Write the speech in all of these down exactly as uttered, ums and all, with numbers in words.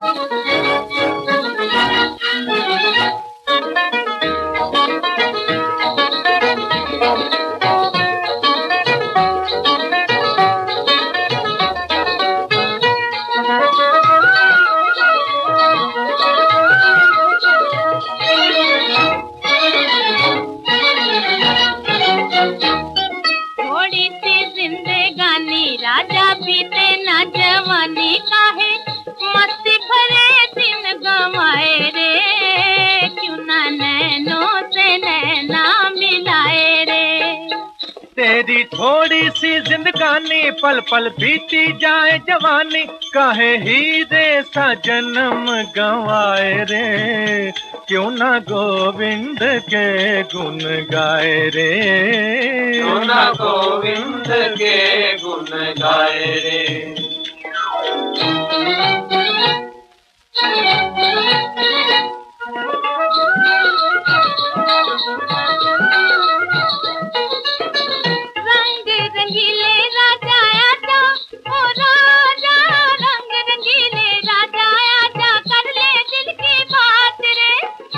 थोड़ी सी जिंदगानी राजा बीते ना जवानी काहे मस्ती भरे दिन गंवाए रे, क्यों ना नैनों से नैना मिलाए रे। तेरी थोड़ी सी जिंदगानी पल पल बीती जाए जवानी, काहे हीरे सा जन्म गंवाए रे, क्यों ना गोविंद के गुण गाए रे, क्यों ना गोविंद के गुण गाए रे। रंग रंगीले राजा आजा, ओ राजा रंग रंगीले राजा आजा, कर ले दिल की बात रे।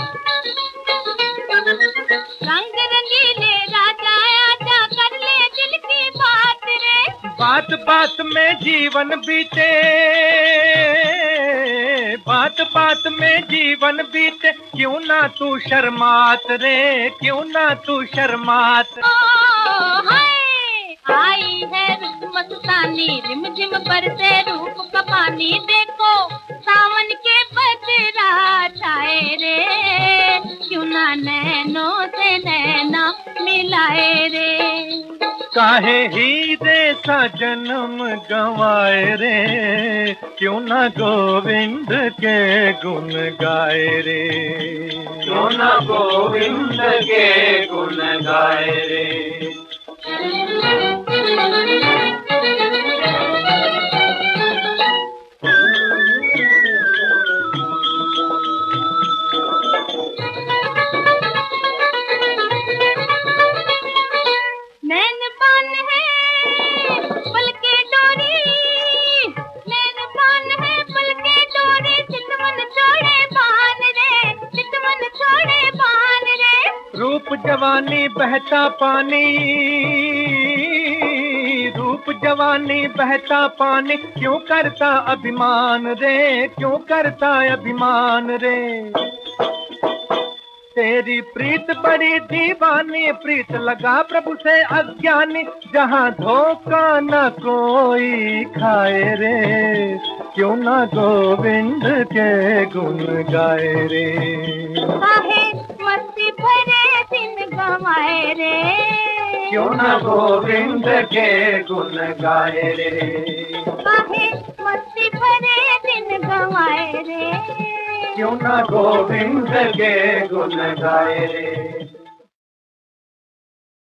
रंग रंगीले राजा आजा, कर ले दिल की बात रे। बात बात में जीवन बीते, बात बात में जीवन बीते, क्यों ना तू शर्मात रे, क्यों ना तू शर्मात। ओ हाय आई है रुत मस्तानी, रिम झिम बरसे रूप का पानी, देखो सावन के बदरा छाए रे, क्यों ना नैनों से नैना मिलाए रे। काहे हीरे सा जन्म गंवाए रे, क्यों ना गोविंद के गुण गाए रे, क्यों ना गोविंद के गुण गाए रे। नैन बान है पल के डोरी, नैन बान है पल के डोरी, चितवन छोड़े बान रे, चितवन छोड़े बान रे। रूप जवानी बहता पानी, रूप जवानी बहता पानी, क्यों करता अभिमान रे, क्यों करता अभिमान रे। तेरी प्रीत बड़ी दीवानी, प्रीत लगा प्रभु से अज्ञानी, जहाँ धोखा न कोई खाए रे, क्यों ना गोविंद के गुण गाए रे। काहे मस्ती भरे दिन गंवाए रे, क्यों ना गोविंद के गुण गाए रे। काहे मस्ती भरे दिन गंवाए रे, क्यों ना गोविंद के गुण गाए रे।